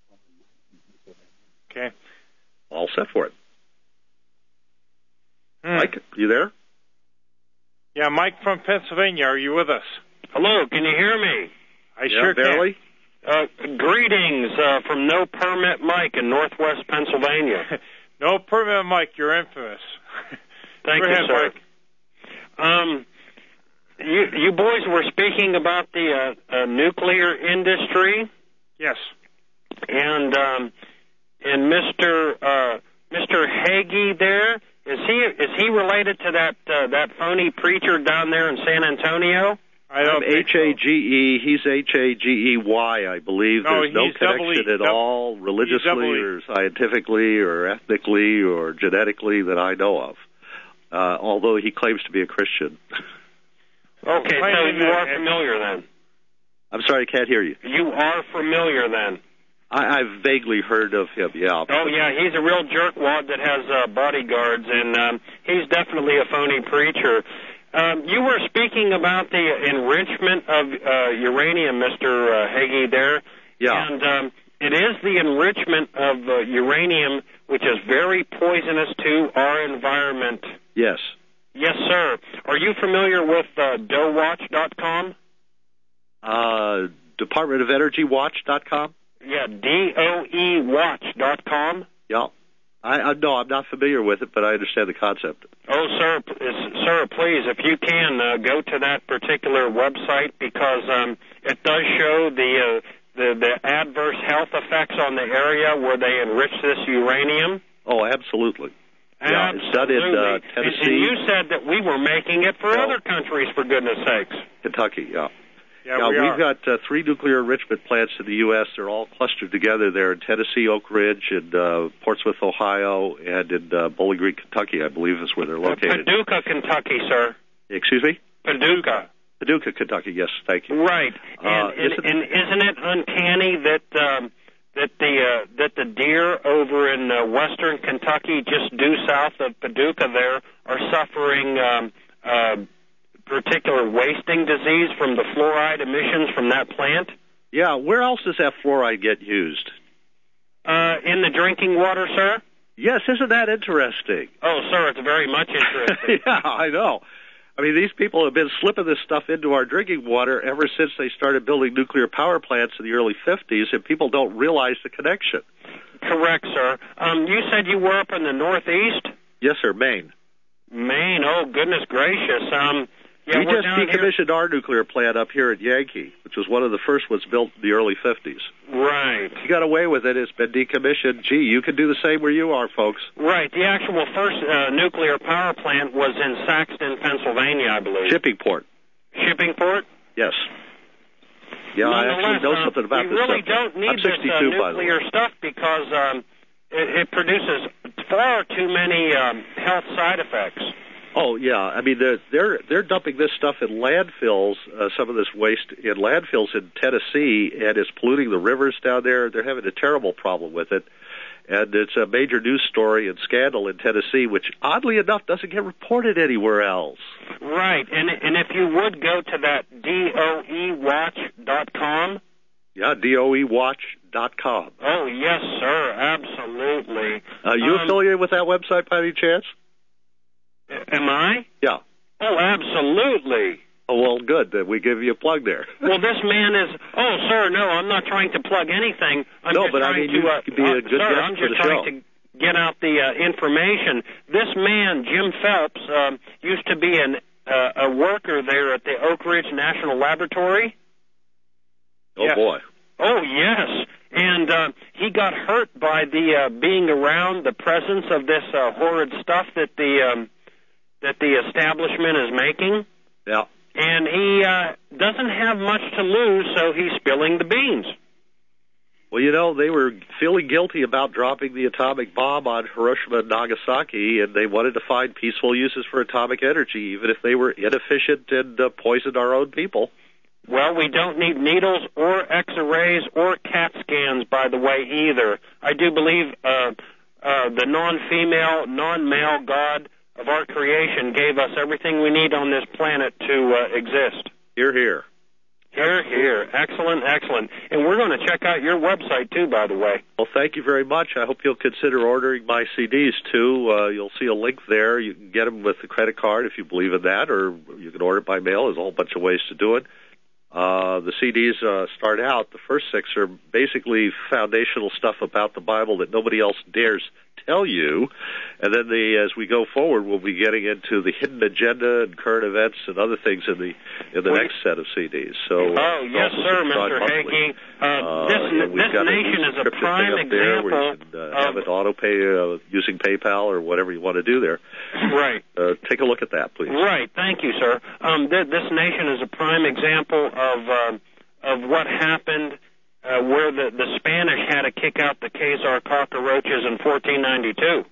Okay. All set for it. Hmm. Mike, you there? Yeah, Mike from Pennsylvania. Are you with us? Hello. Can you hear me? I yeah, sure barely. can. Uh, greetings uh, from No Permit Mike in Northwest Pennsylvania. No Permit Mike, you're infamous. Thank Go you, ahead, sir. Mike. Um, you, you boys were speaking about the uh, uh, nuclear industry. Yes. And um, and Mister Uh, Mister Hagee there, is he is he related to that uh, that phony preacher down there in San Antonio? I don't I'm H A G E. He's H A G E Y, I believe. No, There's no he's connection doubly, at all, religiously or scientifically or ethnically or genetically that I know of, uh, although he claims to be a Christian. Okay, so you are familiar then? I'm sorry, I can't hear you. You are familiar then? I, I've vaguely heard of him, yeah. Oh, yeah, he's a real jerkwad that has uh, bodyguards, and um, he's definitely a phony preacher. Um, you were speaking about the enrichment of uh, uranium, Mister Uh, Hagee there. Yeah. And um, it is the enrichment of uh, uranium which is very poisonous to our environment. Yes. Yes, sir. Are you familiar with uh, doe watch dot com? Uh, Department of Energy Watch dot com? Yeah, D O E watch dot com. Yeah. I, I no, I'm not familiar with it, but I understand the concept. Oh, sir, p- is- sir, please, if you can, uh, go to that particular website because um, it does show the, uh, the the adverse health effects on the area where they enrich this uranium. Oh, absolutely. Yeah, Absolutely. it's done in uh, Tennessee. And, and you said that we were making it for Oh. other countries, for goodness sakes. Kentucky, yeah. Yeah, Now, we we've are. got uh, three nuclear enrichment plants in the U S They're all clustered together there in Tennessee, Oak Ridge, and uh, Portsmouth, Ohio, and in uh, Bowling Green, Kentucky, I believe is where they're located. Paducah, Kentucky, sir. Excuse me? Paducah. Paducah, Kentucky, yes, thank you. Right. And, Uh, and, isn't- and isn't it uncanny that um, that the uh, that the deer over in uh, western Kentucky, just due south of Paducah, there are suffering um, uh, particular wasting disease from the fluoride emissions from that plant? Yeah, where else does that fluoride get used? Uh, in the drinking water, sir? Yes, isn't that interesting? Oh, sir, it's very much interesting. Yeah, I know. I mean, these people have been slipping this stuff into our drinking water ever since they started building nuclear power plants in the early fifties, and people don't realize the connection. Correct, sir. Um, you said you were up in the Northeast? Yes, sir, Maine. Maine, oh, goodness gracious. Um, yeah, we we're just down decommissioned our nuclear plant up here at Yankee, which was one of the first ones built in the early fifties. here. Right. You got away with it. It's been decommissioned. Gee, you can do the same where you are, folks. Right. The actual first uh, nuclear power plant was in Saxton, Pennsylvania, I believe. Shipping port. Shipping port? Yes. Yeah, I actually know uh, something about we this really stuff. don't need I'm this sixty-two, uh, by the way. nuclear stuff because um, it, it produces far too many um, health side effects. Oh yeah, I mean they're they're they're dumping this stuff in landfills. Uh, some of this waste in landfills in Tennessee, and it's polluting the rivers down there. They're having a terrible problem with it, and it's a major news story and scandal in Tennessee, which oddly enough doesn't get reported anywhere else. Right, and and if you would go to that D O E watch dot com. Yeah, D O E watch dot com. Oh yes, sir, absolutely. Are you um, affiliated with that website by any chance? Am I? Yeah. Oh, absolutely. Oh, well, good. Then we give you a plug there. Well, this man is. Oh, sir, no, I'm not trying to plug anything. I'm no, just but I trying mean, to, you uh, could be a good uh, sir, guest I'm for just the trying show. to get out the uh, information. This man, Jim Phelps, um, used to be an uh, a worker there at the Oak Ridge National Laboratory. Oh Yeah. boy. Oh yes, and uh, he got hurt by the uh, being around the presence of this uh, horrid stuff that the um, that the establishment is making. Yeah. And he uh, doesn't have much to lose, so he's spilling the beans. Well, you know, they were feeling guilty about dropping the atomic bomb on Hiroshima and Nagasaki, and they wanted to find peaceful uses for atomic energy, even if they were inefficient and uh, poisoned our own people. Well, we don't need needles or X-rays or CAT scans, by the way, either. I do believe uh, uh, the non-female, non-male God of our creation gave us everything we need on this planet to uh, exist. Hear, hear. Here, here. Excellent, excellent. And we're going to check out your website, too, by the way. Well, thank you very much. I hope you'll consider ordering my C Ds, too. Uh, you'll see a link there. You can get them with a credit card if you believe in that, or you can order it by mail. There's a whole bunch of ways to do it. Uh, the C Ds uh, start out, the first six are basically foundational stuff about the Bible that nobody else dares tell you. And then the, as we go forward, we'll be getting into the hidden agenda and current events and other things in the in the Well, next set of C Ds. So, oh, yes, sir, Mister Hagee. Uh, Uh, this and we've this got nation a is a subscription prime thing up there example where you can uh, have of... it auto pay uh, using PayPal or whatever you want to do there. Right. Uh, take a look at that, please. Right. Thank you, sir. Um, th- this nation is a prime example of uh, of what happened uh, where the, the Spanish had to kick out the Khazar cockroaches in fourteen ninety-two.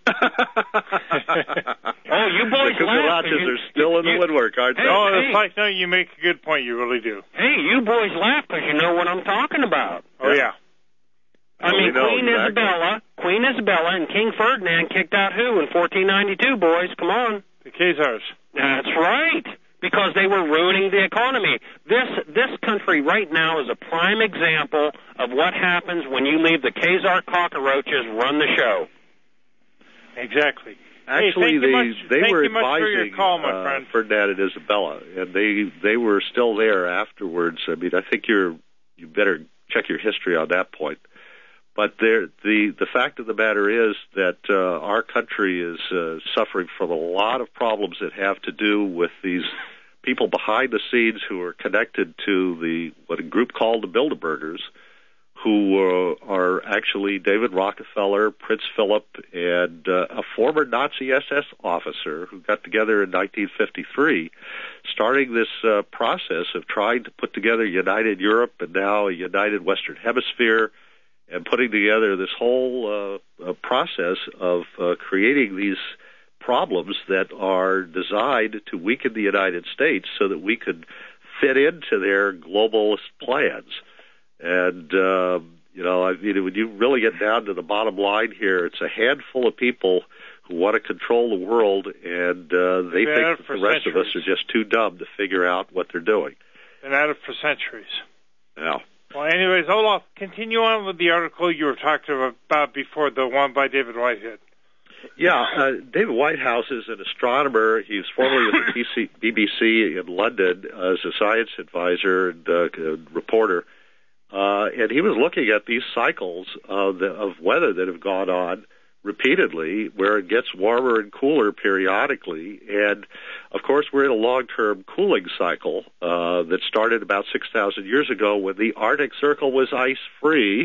Oh, you boys the laugh. cucarachas you, are still in the you, woodwork, aren't they? Hey, Oh, hey. it's like, no, you make a good point. You really do. Hey, you boys laugh because you know what I'm talking about. Oh, yeah. I Oh, mean, we know, Queen exactly. Isabella, Queen Isabella and King Ferdinand kicked out who in fourteen ninety-two, boys? Come on. The Khazars. That's right, because they were ruining the economy. This this country right now is a prime example of what happens when you leave the Khazar cockroaches run the show. Exactly. Actually, hey, they you much, they thank were you much for your advising call, my uh, friend. Ferdinand and Isabella, and they they were still there afterwards. I mean, I think you're you better check your history on that point. But there, the the fact of the matter is that uh, our country is uh, suffering from a lot of problems that have to do with these people behind the scenes who are connected to the what a group called the Bilderbergers, who uh, are actually David Rockefeller, Prince Philip, and uh, a former Nazi S S officer who got together in nineteen fifty-three, starting this uh, process of trying to put together United Europe and now a United Western Hemisphere, and putting together this whole uh, uh, process of uh, creating these problems that are designed to weaken the United States so that we could fit into their globalist plans. And, uh, you know, I mean, when you really get down to the bottom line here, it's a handful of people who want to control the world, and uh, they Been think that the rest centuries. of us are just too dumb to figure out what they're doing. Been at it for centuries. Yeah. Well, anyways, Olaf, continue on with the article you were talking about before, the one by David Whitehead. Yeah, uh, David Whitehouse is an astronomer. He was formerly with the B B C in London as a science advisor and uh, reporter. Uh, and he was looking at these cycles of, the, of weather that have gone on repeatedly, where it gets warmer and cooler periodically. And, of course, we're in a long-term cooling cycle uh, that started about six thousand years ago when the Arctic Circle was ice-free.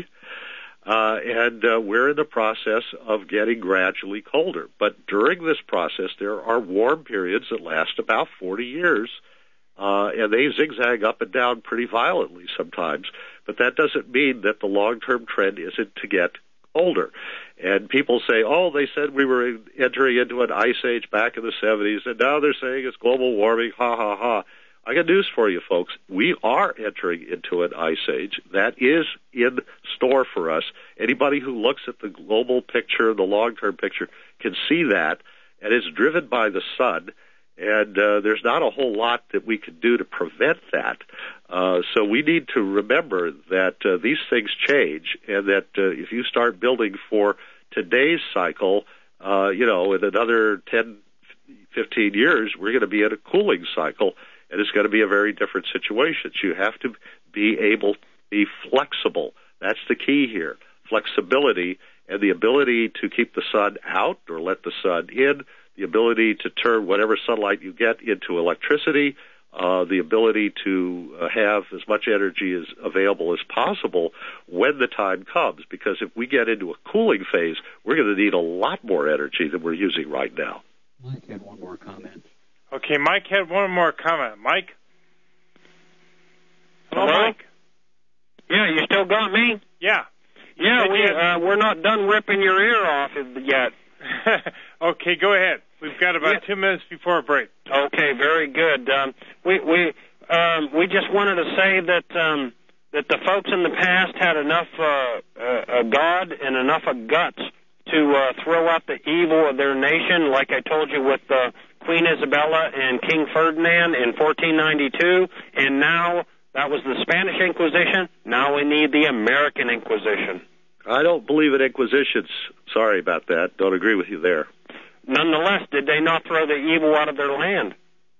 Uh, and uh, we're in the process of getting gradually colder. But during this process, there are warm periods that last about forty years, uh, and they zigzag up and down pretty violently sometimes. But that doesn't mean that the long-term trend isn't to get colder. And people say, oh, they said we were entering into an ice age back in the seventies, and now they're saying it's global warming, ha, ha, ha. I got news for you, folks. We are entering into an ice age. That is in store for us. Anybody who looks at the global picture, the long-term picture, can see that, and it's driven by the sun, and uh, there's not a whole lot that we can do to prevent that. Uh, so we need to remember that uh, these things change, and that uh, if you start building for today's cycle, uh, you know, in another ten, fifteen years, we're going to be in a cooling cycle, and it's going to be a very different situation. So you have to be able to be flexible. That's the key here, flexibility and the ability to keep the sun out or let the sun in, the ability to turn whatever sunlight you get into electricity, uh, the ability to uh, have as much energy as available as possible when the time comes. Because if we get into a cooling phase, we're going to need a lot more energy than we're using right now. Mike had one more comment. Okay, Mike had one more comment. Mike? Hello, Hello? Mike? Yeah, you still got me? Yeah. Yeah, we, uh, we're not done ripping your ear off yet. Okay, go ahead. We've got about yeah. two minutes before a break. Okay, very good. Um, we we um, we just wanted to say that um, that the folks in the past had enough uh, uh, God and enough of guts to uh, throw out the evil of their nation, like I told you with uh, Queen Isabella and King Ferdinand in fourteen ninety-two, and now that was the Spanish Inquisition. Now we need the American Inquisition. I don't believe in inquisitions. Sorry about that. Don't agree with you there. Nonetheless, did they not throw the evil out of their land?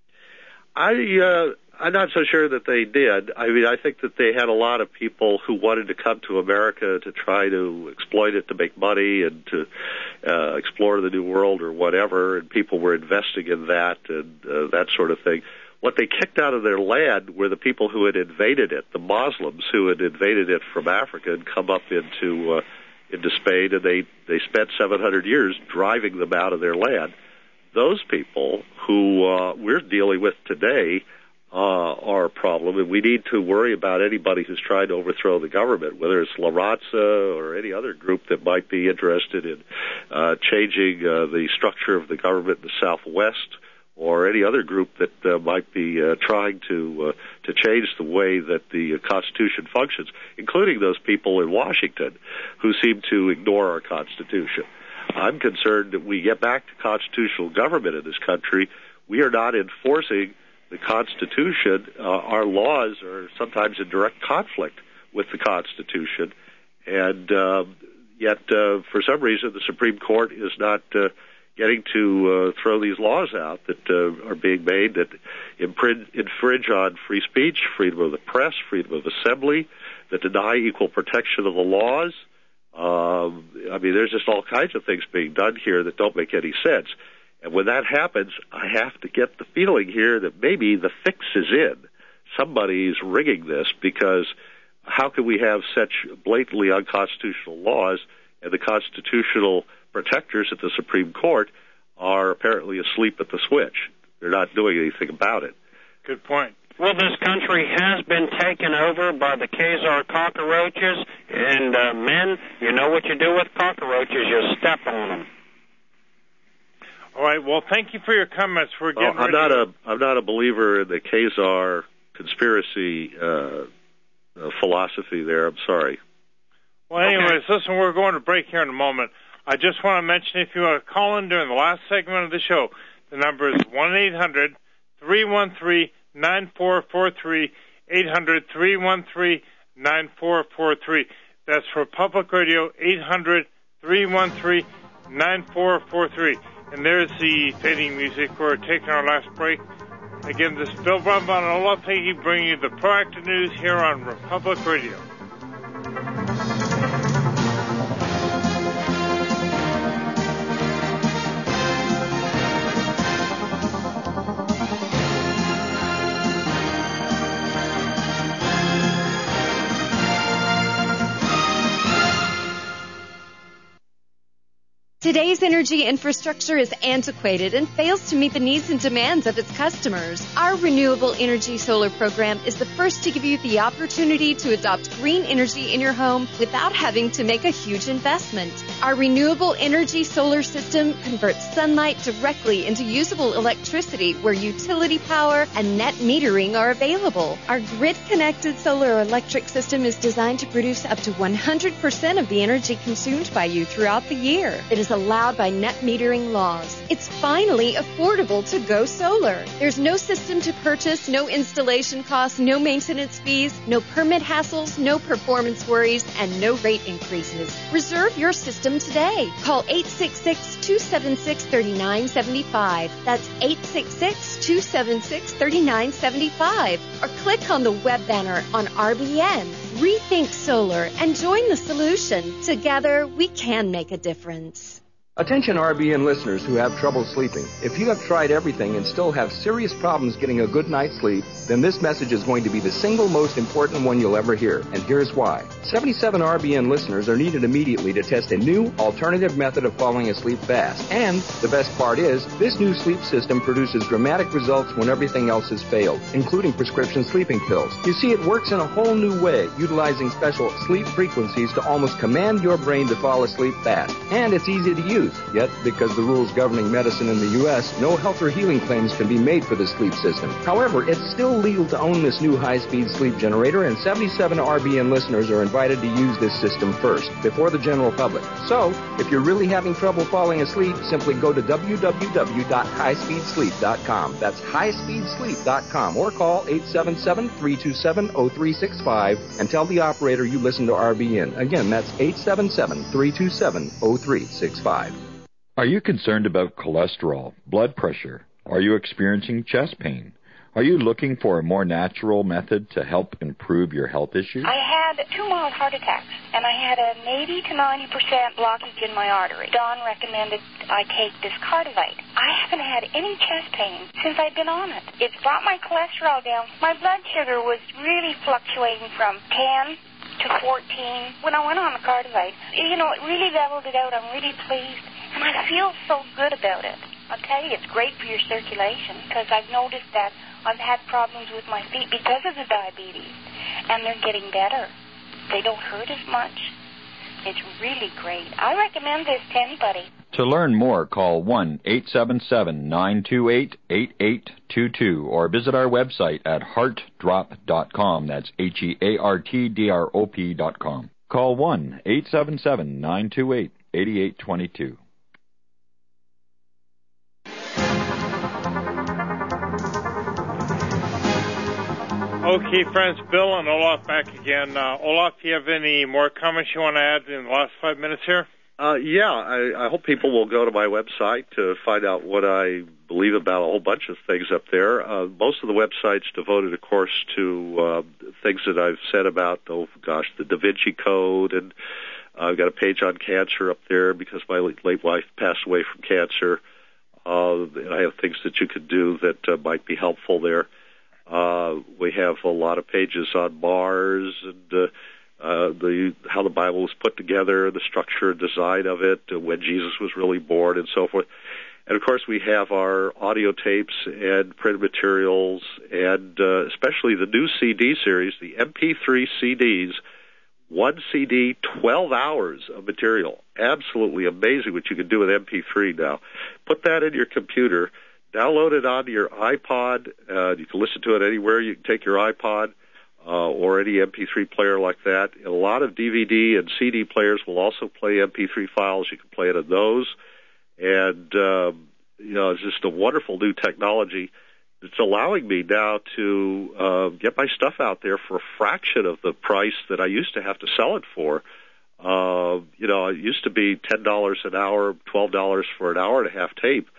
I, uh, I'm not so sure that they did. I mean, I think that they had a lot of people who wanted to come to America to try to exploit it to make money and to uh, explore the New World or whatever, and people were investing in that and uh, that sort of thing. What they kicked out of their land were the people who had invaded it, the Muslims who had invaded it from Africa and come up into uh, into Spain, and they, they spent seven hundred years driving them out of their land. Those people who uh, we're dealing with today uh, are a problem, and we need to worry about anybody who's trying to overthrow the government, whether it's La Raza or any other group that might be interested in uh, changing uh, the structure of the government in the Southwest, or any other group that uh, might be uh, trying to uh, to change the way that the uh, Constitution functions, including those people in Washington who seem to ignore our Constitution. I'm concerned that we get back to constitutional government in this country. We are not enforcing the Constitution. Uh, our laws are sometimes in direct conflict with the Constitution, and uh, yet uh, for some reason the Supreme Court is not uh, getting to uh, throw these laws out that uh, are being made that infringe, infringe on free speech, freedom of the press, freedom of assembly, that deny equal protection of the laws. Um, I mean, there's just all kinds of things being done here that don't make any sense. And when that happens, I have to get the feeling here that maybe the fix is in. Somebody's rigging this, because how can we have such blatantly unconstitutional laws and the constitutional protectors at the Supreme Court are apparently asleep at the switch? They're not doing anything about it. Good point. Well, this country has been taken over by the Khazar cockroaches, and uh, men, you know what you do with cockroaches, you step on them. All right, well, thank you for your comments. We're getting well, I'm ready. not a I'm not a believer in the Khazar conspiracy uh, uh, philosophy there. I'm sorry. Well, anyways, okay. Listen, we're going to break here in a moment. I just want to mention, if you want to call in during the last segment of the show, the number is one eight hundred three one three nine four four three, eight hundred three one three nine four four three. That's for Public Radio, eight hundred three one three nine four four three. And there's the fading music. We're taking our last break. Again, this is Bill Brumbaugh and Olaf Hagee bringing you the proactive news here on Republic Radio. Today's energy infrastructure is antiquated and fails to meet the needs and demands of its customers. Our Renewable Energy Solar program is the first to give you the opportunity to adopt green energy in your home without having to make a huge investment. Our Renewable Energy Solar system converts sunlight directly into usable electricity where utility power and net metering are available. Our grid-connected solar electric system is designed to produce up to one hundred percent of the energy consumed by you throughout the year. It is allowed by net metering laws. It's finally affordable to go solar. There's no system to purchase, no installation costs, no maintenance fees, no permit hassles, no performance worries, and no rate increases. Reserve your system today. Call eight six six, two seven six, three nine seven five. That's eight six six, two seven six, three nine seven five. Or click on the web banner on R B N. Rethink solar and join the solution. Together, we can make a difference. Attention R B N listeners who have trouble sleeping. If you have tried everything and still have serious problems getting a good night's sleep, then this message is going to be the single most important one you'll ever hear. And here's why. seventy-seven R B N listeners are needed immediately to test a new alternative method of falling asleep fast. And the best part is, this new sleep system produces dramatic results when everything else has failed, including prescription sleeping pills. You see, it works in a whole new way, utilizing special sleep frequencies to almost command your brain to fall asleep fast. And it's easy to use. Yet, because the rules governing medicine in the U S, no health or healing claims can be made for the sleep system. However, it's still legal to own this new high-speed sleep generator, and seventy-seven R B N listeners are invited to use this system first, before the general public. So, if you're really having trouble falling asleep, simply go to w w w dot high speed sleep dot com. That's high speed sleep dot com, or call eight seven seven, three two seven, zero three six five and tell the operator you listen to R B N. Again, that's eight seven seven, three two seven, zero three six five. Are you concerned about cholesterol, blood pressure? Are you experiencing chest pain? Are you looking for a more natural method to help improve your health issues? I had two mild heart attacks, and I had an eighty to ninety percent blockage in my artery. Don recommended I take this Cardivite. I haven't had any chest pain since I've been on it. It's brought my cholesterol down. My blood sugar was really fluctuating from ten to fourteen when I went on the Cardivite. You know, it really leveled it out. I'm really pleased. And I feel so good about it. I'll tell you, it's great for your circulation, because I've noticed that I've had problems with my feet because of the diabetes, and they're getting better. They don't hurt as much. It's really great. I recommend this to anybody. To learn more, call one eight seven seven, nine two eight, eight eight two two or visit our website at heart drop dot com. That's H E A R T D R O P dot com. Call one eight seven seven, nine two eight, eight eight two two. Okay, friends, Bill and Olaf back again. Uh, Olaf, do you have any more comments you want to add in the last five minutes here? Uh, yeah, I, I hope people will go to my website to find out what I believe about a whole bunch of things up there. Uh, most of the website's devoted, of course, to uh, things that I've said about, oh gosh, the Da Vinci Code and I've got a page on cancer up there because my late wife passed away from cancer. Uh, I have things that you could do that uh, might be helpful there. Uh, we have a lot of pages on Mars and uh, uh, the how the Bible was put together, the structure and design of it, uh, when Jesus was really born, and so forth. And, of course, we have our audio tapes and printed materials and uh, especially the new C D series, the M P three C Ds, one C D, twelve hours of material. Absolutely amazing what you can do with M P three now. Put that in your computer, download it onto your iPod. Uh, you can listen to it anywhere. You can take your iPod uh, or any M P three player like that. And a lot of D V D and C D players will also play M P three files. You can play it on those. And, um, you know, it's just a wonderful new technology. It's allowing me now to uh, get my stuff out there for a fraction of the price that I used to have to sell it for. Uh, you know, it used to be ten dollars an hour, twelve dollars for an hour and a half tape,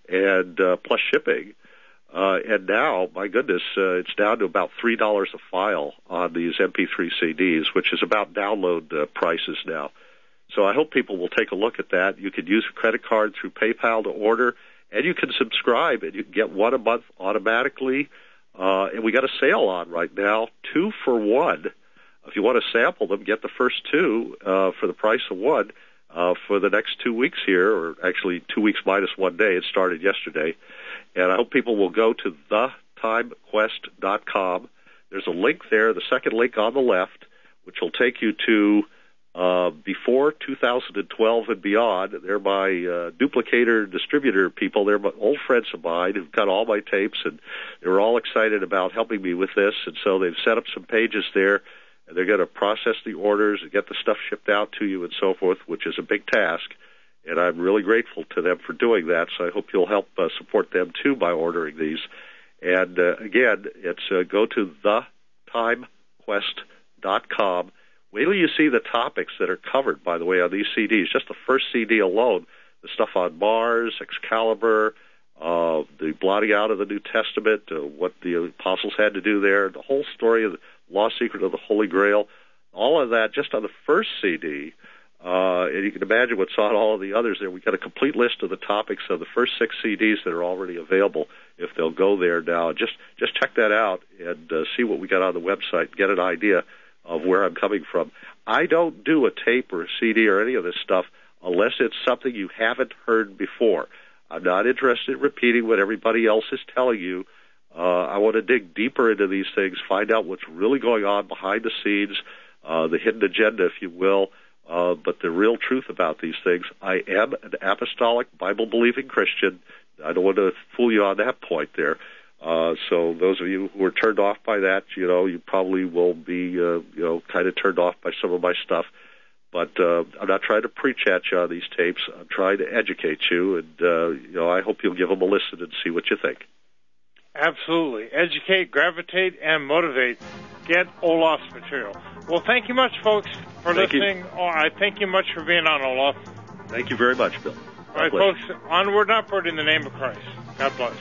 and uh, plus shipping. Uh, and now, my goodness, uh, it's down to about three dollars a file on these M P three C Ds, which is about download uh, prices now. So I hope people will take a look at that. You could use a credit card through PayPal to order, and you can subscribe, and you can get one a month automatically. Uh, and we got a sale on right now, two for one. If you want to sample them, get the first two uh, for the price of one uh, for the next two weeks here, or actually two weeks minus one day. It started yesterday. And I hope people will go to the time quest dot com. There's a link there, the second link on the left, which will take you to Uh, before two thousand twelve and beyond. They're my uh, duplicator distributor people. They're my old friends of mine who've got all my tapes, and they were all excited about helping me with this. And so they've set up some pages there, and they're going to process the orders and get the stuff shipped out to you and so forth, which is a big task. And I'm really grateful to them for doing that. So I hope you'll help uh, support them too by ordering these. And uh, again, it's uh, go to the time quest dot com. Wait till you see the topics that are covered, by the way, on these C Ds. Just the first C D alone, the stuff on Mars, Excalibur, uh, the blotting out of the New Testament, uh, what the apostles had to do there, the whole story of the lost secret of the Holy Grail, all of that just on the first C D. Uh, and you can imagine what's on all of the others there. We've got a complete list of the topics of the first six C Ds that are already available if they'll go there now. Just, just check that out and uh, see what we got on the website, get an idea of where I'm coming from. I don't do a tape or a C D or any of this stuff unless it's something you haven't heard before. I'm not interested in repeating what everybody else is telling you. Uh, I want to dig deeper into these things, find out what's really going on behind the scenes, uh, the hidden agenda, if you will, uh, but the real truth about these things. I am an apostolic, Bible-believing Christian. I don't want to fool you on that point there. Uh, so those of you who are turned off by that, you know, you probably will be, uh, you know, kind of turned off by some of my stuff. But uh, I'm not trying to preach at you on these tapes. I'm trying to educate you, and, uh, you know, I hope you'll give them a listen and see what you think. Absolutely. Educate, gravitate, and motivate. Get Olaf's material. Well, thank you much, folks, for thank listening. Oh, I thank you much for being on, Olaf. Thank you very much, Bill. God All right, bless. folks, onward and upward in the name of Christ. God bless.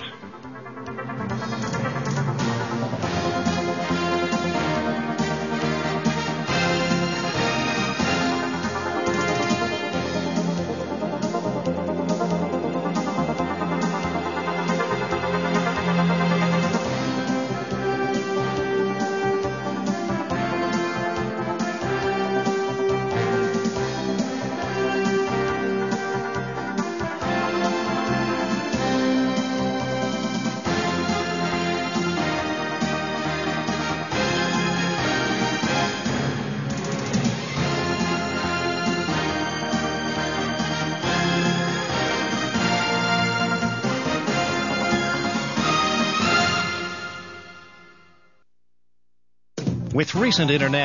With recent internet